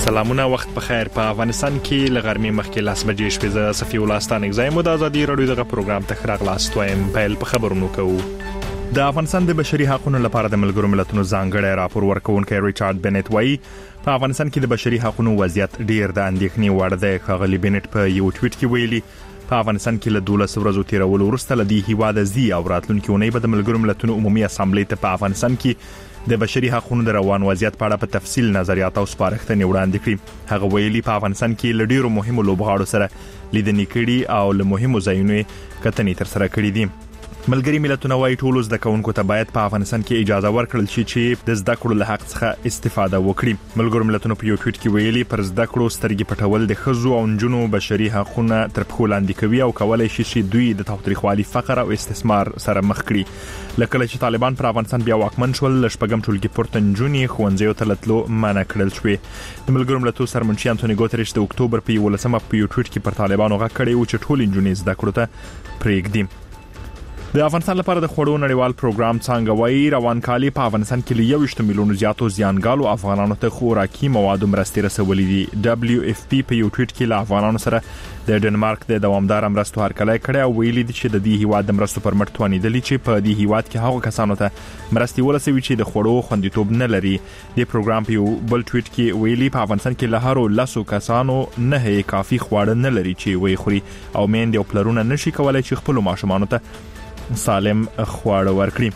سلامونه وخت په خیر. په افغانستان کې لغرمې مخکې لاس بجې شپې ز صفي ولستان اگزایم د ازادي رادیو دغه پروګرام ته خراغ لاستویم په خبرونو کوو. د افغانستان د بشري حقوقو لپاره د ملګرو ملتونو ځانګړی راپور ورکونکي ریچارډ بنت وایي په افغانستان کې د بشري حقوقو وضعیت ډیر د اندېښنې وړ دی. ښاغلي بنت په یو ټویټ کې ویلي په افغانستان کې له 12 ورځو تیرولو وروسته لدی هیواد زی او راتلونکي اونۍ به د ملګرو ملتونو عمومي اسامبلې ته په افغانستان کې د بشري حقوقو د روان وضعیت په اړه په تفصیل نظریات او سپارښتنې وړاندې کړي. هغه ویلي په افغانستان کې له ډیرو مهمو لوبغاړو سره لیدنې کړي او له مهمو ځایونو کتنې تر سره کړې دي. ملګری ملتونه وايي ټول زده کوونکو ته باید په افغانستان کې اجازه ورکړل شي چې د زده کړو له حق څخه استفاده وکړي. ملګرو ملتونو په یو ټویټ کې ویلي پر زده کړو سترګې پټول د ښځو او نجونو بشري حقوقونه تر پښو لاندې کوي او کولای شي چې دوی د تاوتریخوالي فقر او استثمار سره مخ کړي. لکه چې طالبان پر افغانستان بیا واکمن شول لشپږم ټولګي پورته نجونې ښوونځیو ته تللو منع کړل شوې. د ملګرو ملتونو سرمنشي انټونی ګوتریش د اکتوبر په 11مه په یو ټویټ کې پر طالبانو غږ کړی و چې ټول نجونې زده کړو ته پرېږدي. د افغانستان لپاره د خوړو نړیوال پروګرام څنګه وایي روان کالي په افغانستان کې له 21 میلیون زیاتو زیانګالو افغانانو ته خوراکي مواد مرستې رسولې دي. WFP په یو ټویټ کې له افغانانو سره د ډنمارک د دوامدار مرستو هرکلی کړی او ویلي دي چې د دې هیواد د مرستو پر مټ توانیدلی چې په دې هیواد کې هغو کسانو ته مرستې ورسوي چې د خوړو خوندیتوب نه لري. د پروګرام په یو بل ټویټ کې ویلي په افغانستان کې له هرو لاسو کسانو نه کافي خواړه نه لري چې وی خوري او میندې او پلرونه نشي کولای چې خپل ماشومانو ته سالم خواړه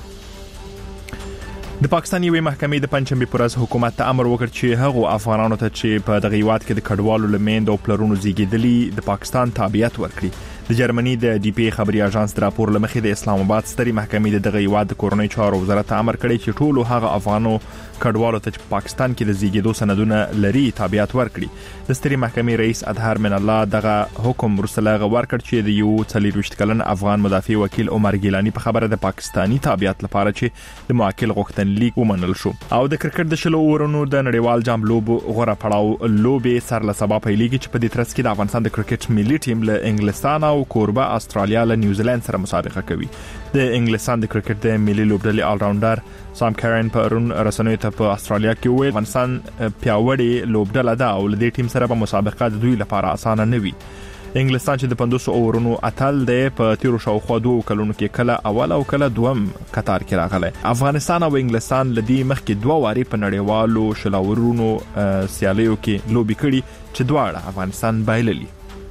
ورکړي. د پاکستان یوې محکمې د پنځمبه پر ورځ حکومت ته امر وکړ چې هغه افغانانو ته چې په دغه هیواد کې د کډوالو لمند او پلرونو زیږیدلي د پاکستان تابعیت ورکړي. د جرمني د ډي پی خبري اژانس د راپور لمخې د اسلام آباد ستري محکمې د دغه هیواد د کورنۍ چارو وزارت امر کړی چې ټول هغه افغانو کډوالو ته چې پاکستان کې د زیږیدو سندونه لري تابعیت ورکړي. د ستري محکمې رئیس اطهر من الله دغه حکم ورسله ورکړ چې د یو 24 کلن افغان مدافع وکیل عمر ګیلانی په خبره د پاکستانی تابعیت لپاره چې د موکل غوښتنلیک ومنل شو. او د کرکټ د شلو اورونو د نړیوال جام لوبو غوړه پړاو لوبې سر له سبا پیلېږي چې په دې ترڅ کې د افغانستان د کرکټ ملي ټیم له انګلستان او کوربه استرالیا له نیوزیلند سره مسابقه کوي. د انګلستان د کرکټ د ملي لوبډلې آل راونډر سام کارن پرون رسنیو ته په استرالیا کې ویل افغانستان پیاوړی لوبډله ده او له دې ټیم سره په مسابقه د دوی لپاره اسانه نه وي. انګلستان چې د 500 اورونو اتل دی په تیرو شاوخوا 2 کلونو کې کله اول او کله دوم قطار کې راغلی. افغانستان او انګلستان لدی مخکې 2 واري په نړیوالو شلاورونو سیالیو کې لوبي کړي چې دواړه افغانستان بایللي.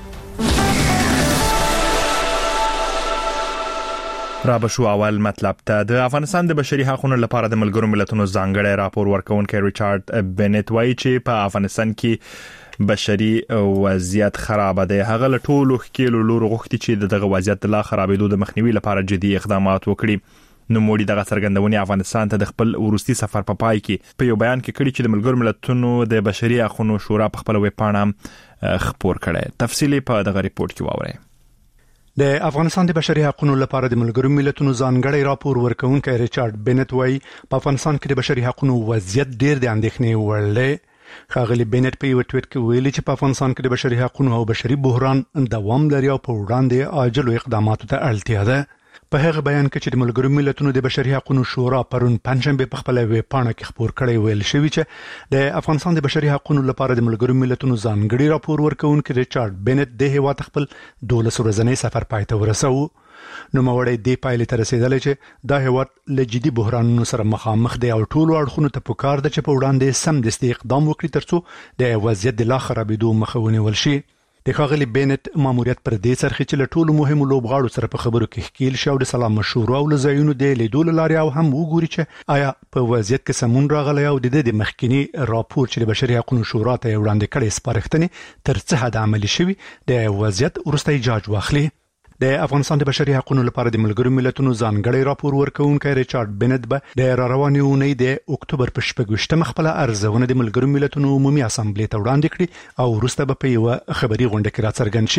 را بشو اول مطلب ته د افغانستان د بشري حقوقو لپاره د ملګرو ملتونو ځانګړی راپور ورکونکي ریچارډ بنت وایي چې په افغانستان کې بشري وضعیت خراب دی. هغه له ټولو ښکېلو لورو غوښتي چې دغه وضعیت د لا خرابېدو د مخنیوي لپاره جدي اقدامات وکړي. نو موږ دغه څرګندونې افغانستان ته د خپل ورستي سفر په پای کې په یو بیان کې کړی چې د ملګرو ملتونو د بشري حقوقو شورا په خپل ویب پاڼه خبر کړی. تفصیل په دغه ریپورت کې واورئ. د افغانستان د بشري حقوقو لپاره د ملګرو ملتونو ځانګړی راپور ورکونکي ریچارډ بنت وایي په افغانستان کې د بشري حقوقو وضعیت ډیر د اندېښنې وړ دی. ښاغلي بنت په یو ټویټ کې ویلي چې په افغانستان کې د بشري حقوقو او بشري بحران دوام لري او په وړاندې عاجل اقداماتو ته اړتیا ده. په هغه بیان کې چې د ملګرو ملتونو د بشري حقوقو شورا پرون پنځمبه په خپل ویب پاڼه کې خبر کړی ویل شوی چې د افغانستان د بشري حقوقو لپاره د ملګرو ملتونو ځانګړي راپور ورکونکي ریچارډ بنت د هیواد خپل 12 ورځنی سفر پای ته ورساوه. نو موړی دی پایلې ته رسیدلی چې دا هیواد له جدي بحرانونو سره مخامخ دی او ټول اړخونو ته پکار ده چې په وړاندې سمدستي اقدام وکړي ترڅو د وضعیت د لا خرابېدو مخه ونیول شي. د ښاغلي بنت ماموریت پر دې سرخي چې له ټولو مهمو لوبغاړو سره په خبرو کې ښکیل شو د سلام مشورو او لزایونو د لیدو لاري او هم وګوري چې آیا په وضعیت کې سمون راغلی او د مخکینی راپور چې د بشري حقوقو شورا ته وړاندې کړي سپارښتنې تر څه حد عملي شوي د وضعیت وروستی جاج واخلي. د افغانستان د بشري حقوقو لپاره د ملګرو ملتونو ځانګړی راپور ورکونکي ریچارډ بنت به د روانې اونۍ د اکتوبر په 28مه خپل ارزونه د ملګرو ملتونو عمومي اسامبلې ته وړاندې کړي او وروسته به په یو خبري غونډه کې راڅرګند شي.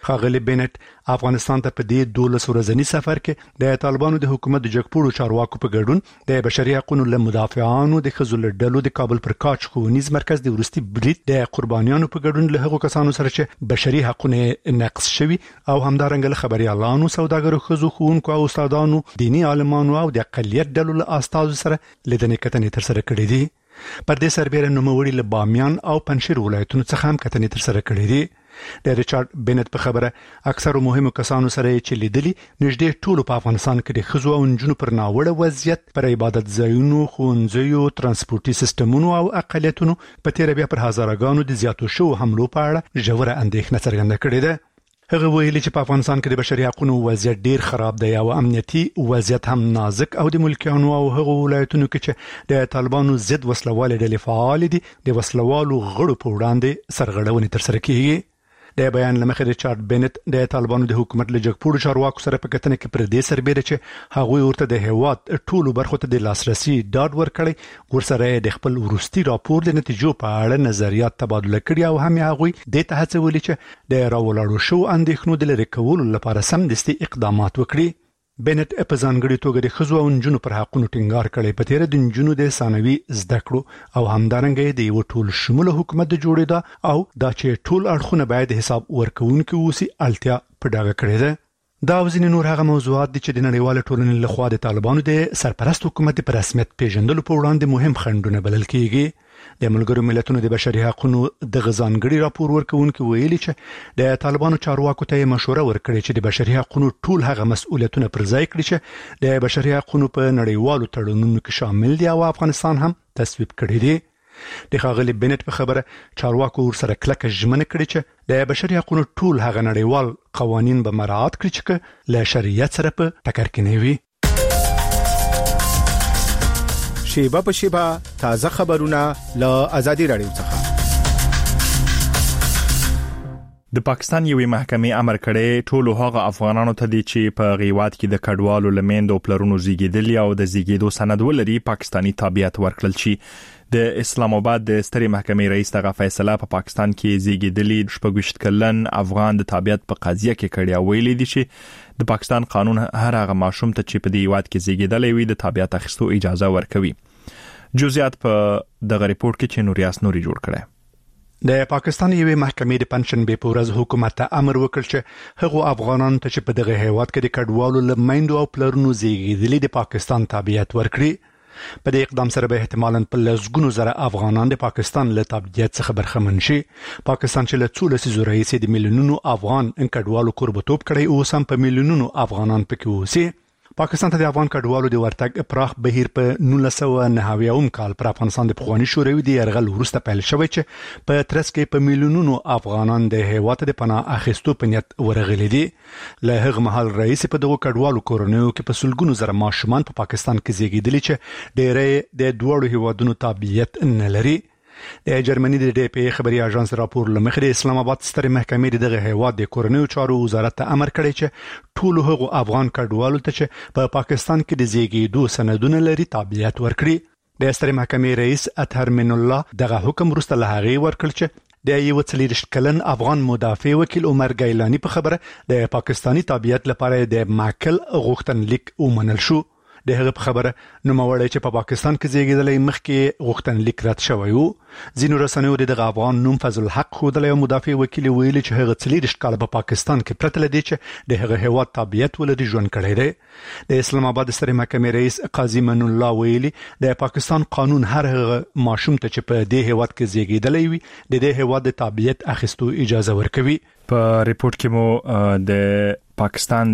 ښاغلي بنت افغانستان ته په دې 12 ورځنی سفر کې د طالبانو د حکومت د جګپوړو چارواکو په ګډون د بشري حقوقو له مدافعانو د خزل ډلو د کابل پر کاچ ښوونیز مرکز د ورستي برید د قربانیانو په ګډون له هغو کسانو سره چې بشري حقوقونه نقض شوي او همدارنګه له خبريالانو سوداګرو خزو خوونکو او استادانو دینی عالمانو او د اقلیت ډلو له استادو سره لیدنې کتنې تر سره کړې دي. پر دې سربېره نوموړي له بامیان او پنځیر ولایتونو څخه هم کتنې تر سره کړې دي. د ریچارډ بنت په خبره اکثر مهمو کسانو سره چې لیدلي نږدې ټولو په افغانستان کې د خزو او نجونو پر ناوړه وضعیت پر عبادت ځایونو، ښوونځیو، ترانسپورتي سیستمونو او اقلیتونو په تیر بیا پر هزارګانو د زیاتو شو حملو په اړه ژوره اندېښنه څرګنده کړې ده. هغه ویلي چې په افغانستان کې د بشري حقوقو وضعیت ډیر خراب دی او امنیتي وضعیت هم نازک او د ملکیانو او هغو ولایتونو کې چې د طالبانو ضد وسلوال ډلې فعال دي د وسلوالو غړو په وړاندې سرغړونې تر سره کیږي. د بیان لمخې ریچارډ بنت د طالبانو د حکومت له جګپوړو چارواکو سره په کتنه کې پر دې سربېره چې هغوی ورته د هیواد ټولو برخو ته د لاسرسي ډاډ ورکړي ورسره د خپل وروستي راپور د نتیجو په اړه نظریات تبادله کړي او هم هغوی د ته هڅولي چې د راولاړو شو اندېښنو د لرې کولو لپاره سمدستي اقدامات وکړي. بنت په ځانګړي توګه د خزو او نجونو پر حقوقو ټینګار کړي په تیر د نجونو د ثانوي زده کړو او همدارنګه د یو ټول شموله حکومت د جوړېدا او دا چې ټول اړخونه باید حساب ورکوونکي اوسي اړتیا په ډاګه کړې ده. دا وزن نور هغه موضوعات دي چې د نړیوال ټولنې لخوا د طالبانو د سرپرست حکومت په رسمیت پیژندلو په وړاندې مهم خنډونه بلل کیږي. د ملګرو ملتونو د بشري حقوقو د غزانګړي راپور ورکوونکي ویلي چې د طالبانو چارواکو ته مشوره ورکړي چې د بشري حقوقو ټول هغه مسؤلیتونه پر ځای کړي چې د بشري حقوقو په نړیوالو تړونونو کې شامل دي او افغانستان هم تصویب کړی دی. د ښاغلي بنت په خبره چارواکو ورسره کلکه ژمنه کړې چې د بشري حقوقو ټول هغه نړیوال قوانین به مراعات کړي چې له شریعت سره په ټکر کې نه وي. شیبه په شیبه تازه خبرونه له آزادي رادیو څخه. د پاکستان یوې محکمې امر کړی ټولو هغه افغانانو ته دي چې په غیوات کې د کډوالو لمند او پلرونو زیږیدلي او د زیږیدو سند ولري پاکستانی تابعیت ورکړل شي. د اسلام آباد د سترې محکمې رئیس دغه فیصله په پاکستان کې زیږیدلي 28 کلن افغان د تابعیت په قضیه کې کړی او ویلي دي چې د پاکستان قانون هر هغه ماشوم ته چې په دې هیواد کې زیږیدلی وي د تابعیت اخیستو اجازه ورکوي. جزئیات په دغه ریپورت کې چې نوریاس نوري جوړ کړی. د پاکستان یوې محکمې د پنځشنبه په ورځ حکومت ته امر وکړ چې هغو افغانانو ته چې په دغه هیواد کې د کډوالو لمایندو او پلرونو زیږیدلي د پاکستان تابعیت ورکړي. په دې اقدام سره به احتمالاً په لږګونو زره افغانان د پاکستان له تابعیت څخه برخمن شي. پاکستان چې له څو لسیزو راهیسې د میلیونونو افغان کډوالو کوربتوب کړی او سم په میلیونونو افغانان پکې اوسي. پاکستان ته د افغان کډوالو د ورتګ پراخ بهیر په 1990 کال پر افغانستان د پخوانی شوروي د يرغل وروسته پیل شوی چې په ترڅ کې په میلیونونو افغانان د هیواد د پناه اخیستو په نیت ورغلي دي. له هغه مهال رئیس په دغه کډوالو کورونو کې په سلګونو زره ماشومان په پاکستان کې زیږیدلي چې ډېرې د دوړو هیوادونو تابعیت نه لري. د جرمني د ډي پی خبري اژانس راپور لمخې د اسلام آباد سترې محکمې دغه هیواد د کورنیو چارو وزارت ته امر کړی چې ټول هغو افغان کډوالو ته چې په پاکستان کې د زیږیدو سندونه لري تابعیت ورکړي. د سترې محکمې رئیس اطهر من الله دغه حکم وروسته له هغې ورکړ چې د یو 40 کلن افغان مدافع وکیل عمر ګیلانی په خبره د پاکستانی تابعیت لپاره د ماکل غوښتنلیک ومنل شو. د هغه په خبره نوموړی چې په پاکستان کې زیږیدلی مخکې غوښتنلیک رد شوی وو. ځینو رسنیو د افغان نوم فضل الحق ښودلی او مدافع وکیل ویلي چې هغه 40 کاله په پاکستان کې پرته لدی چې د هغه هیواد تابعیت ولري ژوند کړی دی. د اسلام آباد سترې محکمې رئیس قاضي من الله ویلي د پاکستان قانون هر هغه ماشوم ته چې په دې هیواد کې زیږیدلی وي د دې هیواد د تابعیت اخیستو اجازه ورکوي. په ریپورت کې مو د پاکستان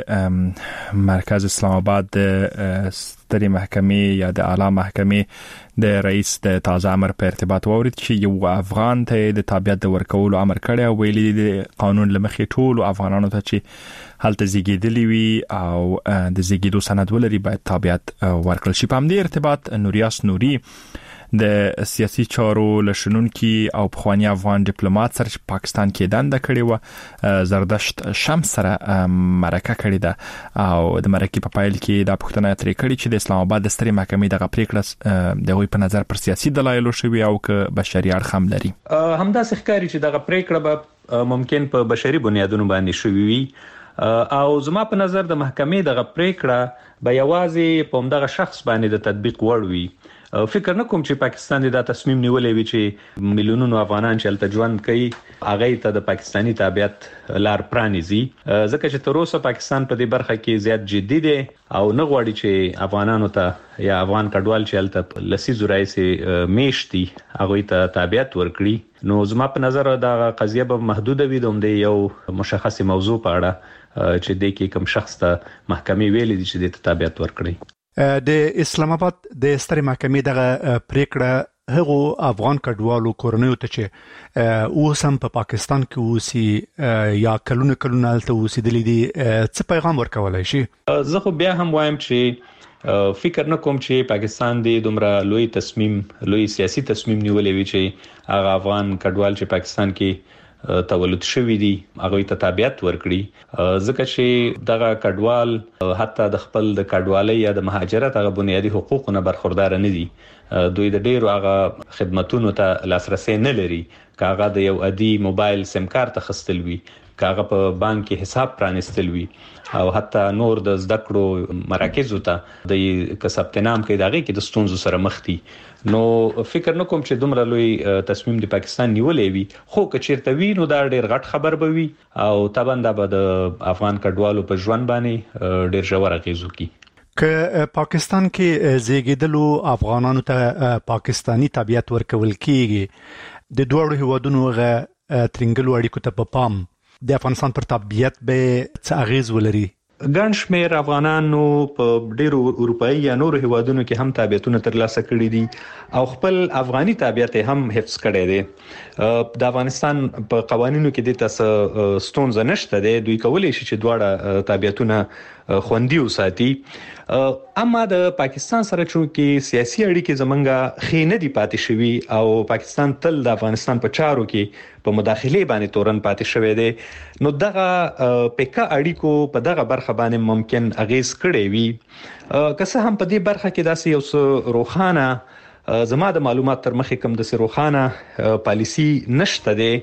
د مرکز اسلام آباد د سترې محکمې یا د اعلی محکمې د رئیس د تازه امر په ارتباط وورید چې یو افغان ته د تابعیت د ورکولو امر کړی او ویلي د قانون لمخې ټول افغانانو ته چې هلته زیږیدلی وي او د زیږیدو سند ولري باید تابعیت ورکړل شي. په همدې ارتباط نوریاس نوري د سیاسي چارو لشنونکي او پخوانی افغان ډیپلوماټ سره پاکستان کې دنده کړې و زردشت شمس سره مرکه کړې ده او د مرکې په پایل کې د پښتنه ترې کړې چې د اسلام آباد د سترې محکمې دغه پریکړه د غوي په نظر پر سیاسي دلایل شوی او که بشري اړخ هم لري. همدا ښکاري چې دغه پریکړه به ممکن په بشري بنیادونو باندې شوي وي او زما په نظر د محکمې دغه پریکړه به یوازې په همدغه شخص باندې د تطبیق وړ وي. فکر نه کوم چې پاکستان دا تصمیم نیولې وي چې میلیونونو افغانان چې هلته ژوند کوي هغه ته د پاکستانی تابعیت لار پرانیزي، ځکه چې تر اوسه پاکستان په دې برخه کې زیات جدي دی او نه غواړي چې افغانانو ته یا افغان کډوال چې هلته لسیزو راځي میشتي هغه ته تابعیت ورکړي. نو زما په نظر دا قضیه به محدوده وي د یو مشخص موضوع په اړه چې د کوم شخص ته محکمې ویلي دي چې د تابعیت ورکړي. د اسلام آباد د سترې محکمې دغه پریکړه هغو افغان کډوالو کورنیو ته چې اوس هم په پاکستان کې اوسي یا کلونه هلته اوسېدلي دي څه پیغام ورکولی شي؟ زه خو بیا هم وایم چې فکر نه کوم چې پاکستان د دومره لوی سیاسي تصمیم نیولې وي چې هغه افغان کډوال چې پاکستان کې تولد شوی دي هغه ته تابعیت ورکړي، ځکه چې دغه کډوال حتی د خپل د کډوالۍ یا د مهاجرت هغه بنیادی حقوقونه برخوردار نه دي. دوی د ډیرو هغه خدماتونو ته لاسرسي نه لري، کاغه د یو عادي موبایل سیم کارت خستل وي، کاغه په بانک کې حساب پرانستل وي او حتی نور د زده کړو مراکزو ته د ثبت نام کې دغه کې د ستونزو سره مخ دي. نو فکر نه کوم چې دومره لوی تصمیم د پاکستان نیولې وي، خو که چیرته وي نو دا ډیر غټ خبر به وي او طبعا دا به د افغان کډوالو په ژوند باندې ډیر ژور اغیز وکړي. که پاکستان کې زیږیدلو افغانانو ته پاکستانی تابعیت ورکول کیږي، د دوه هیوادونو غ ترنګلو اړیکو ته په پام د افغانستان پر تابعیت به څه اغیز ولري؟ ګڼ شمېر افغانانو په ډیرو اروپایي یا نورو هیوادونو کې هم تابعیتونه ترلاسه کړي دي او خپل افغاني تابعیت هم حفظ کړي دي. د افغانستان په قوانینو کې د تاسو ستونزه نشته دی، دوی کولی شي چې دواړه تابعیتونه خوندي وساتي. اما د پاکستان سره چې سیاسي اړیکې زمونږه خې نه دي پاتې شوي او پاکستان تل د افغانستان په چارو کې په مداخله باندې تورن پاتې شوی دی، نو دغه پکا اړیکو په دغه برخه باندې ممکن اغیز کړي وي. که څه هم په دې برخه کې داسې یو څه روخانه زما د معلومات تر مخې کوم د روخانه پالیسی نشته دی،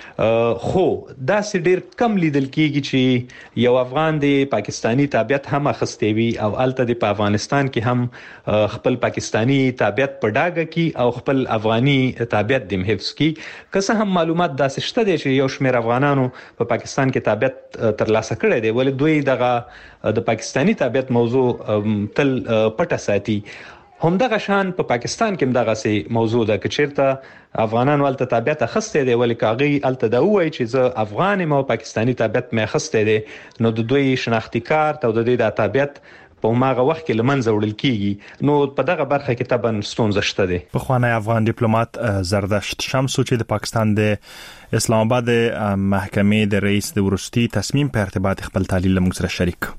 خو داسې ډیر کم لیدل کیږي چې یو افغان د پاکستانی تابعیت هم اخستې وي او الته د افغانستان کې هم خپل پاکستانی تابعیت په ډاګه کې او خپل افغاني تابعیت د حفظ کې. که څه هم معلومات داسې شته دي چې یو شمېر افغانانو په پاکستان کې تابعیت ترلاسه کړی دی، ولې دوی دغه د پاکستانی تابعیت موضوع تل پټه ساتي. همدغه شان په پاکستان کې همدغه سي موضوع ده، چې چیرته افغانانو ولته تابعیت اخستې دي ولې کاغي الته دا وایي چې زه افغان یم او پاکستانی تابعیت مې اخستې دي، نو د دوی شناختی کارت او د دوی د تابعیت په ماغه وخت کې لمنځه وړل کیږي. نو په دغه برخه کې طبعا ستونزه شته دي. په خوانی افغان ډیپلوماټ زردشت شمسو چې د پاکستان د اسلام آباد محکمې د رئیس د ورستي تصمیم په ارتباط خپل تعلیل موږ سره شریک.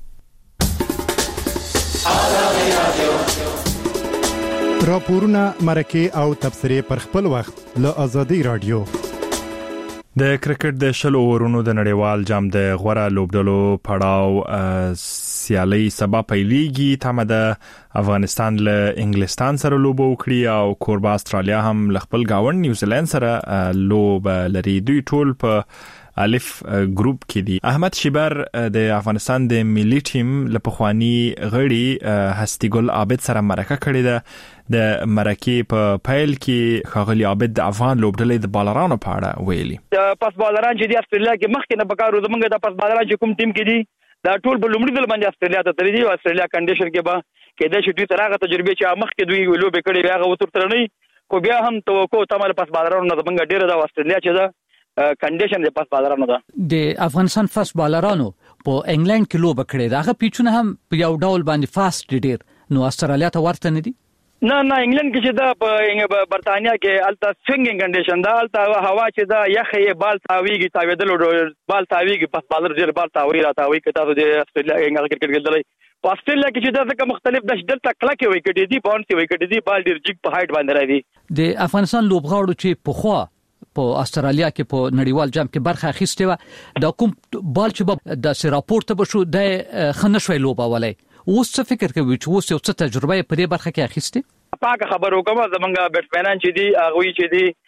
راپورونه مرکه او تبصره پر خپل وخت له ازادي رادیو. د کرکټ د شلو اورونو د نړیوال جام د غوړه لوبډلو پړاو سیالي سبا پیلېږي. تمه د افغانستان له انګلستان سره لوب وکړي او کوربه استرالیا هم له خپل گاوند نیوزیلند سره لوب لري. دوی ټول په الف ګروپ کې دي. احمد شیبر د افغانستان د ملي ټیم له پخوانی غړي هستی ګل عابد سره مرکه کړې ده. د مرکه په پیل کې خاغلی عابد د افغان لوبډلې د بالرانو په اړه ویلي. د پاس بالران چې د استرالیا کې مخکې نه پکارو زمونږ د پاس بالران چې کوم ټیم کې دي دا ټول په لومړي ځل باندې استرالیا ته تللي دي او استرالیا کنډیشن کې به کې د شټوي ترغه تجربه چې مخکې دوی لوبې کړې هغه وتر نه کو بیا هم توقع تمل پاس بالرانو نه زمونږ ډیره د استرالیا چې دا کنډیشن د پاس بالرانو ده. د افغانستان فاست بالرانو په انګلند کې لوب کړې دا پیچونه هم په یو ډول باندې فاست ډیر نو استرالیا ته ورته نه دي. نه انګلند کې چې دا په برتانیا کې الته سوینګینګ کنډیشن دا الته هوا چې دا یخې بال تاویږي تاویدل بال تاویږي پاس بالر ډیر بال تاوی را تاوی کته د استرالیا انګل کرکټ ګلدلې په استرالیا کې چې دا څه مختلف د شدت تکلا کې وکټې دي باونډ کې وکټې دي بال ډیر جګ په هایټ باندې راځي. د افغانستان لوبغاړو چې په خوا په استرالیا کې په نړیوال جام کې برخه اخیسته و دا کوم بال چې د راپورټ به شو د خنشوي لوبولای اوس څه فکر کوي چې اوس یو څه تجربه په دې برخه کې اخیسته؟ پاک خبرو کوم زمونږ بیټسمنان چې دي هغه چې دي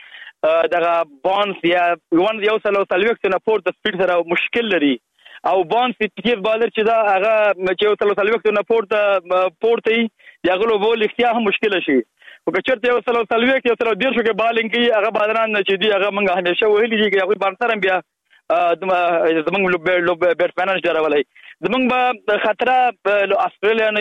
دغه بونز یا یو سلو سلويک نه پورته سپیډ سره مشکل لري او بونز پیټیف بالر چې دا هغه چې یو سلو سلويک نه پورته یا غلو بول اختیار هم مشکل شي او کچرته یو سلو سلويک یو سلو ډیر شو کې بالینګ کوي هغه بادران چې دی هغه موږ همیشه ویلي دي چې هغه بارسره بیا زمونږ بیټسمنان ډراولای زمونږ به خطر استرالیا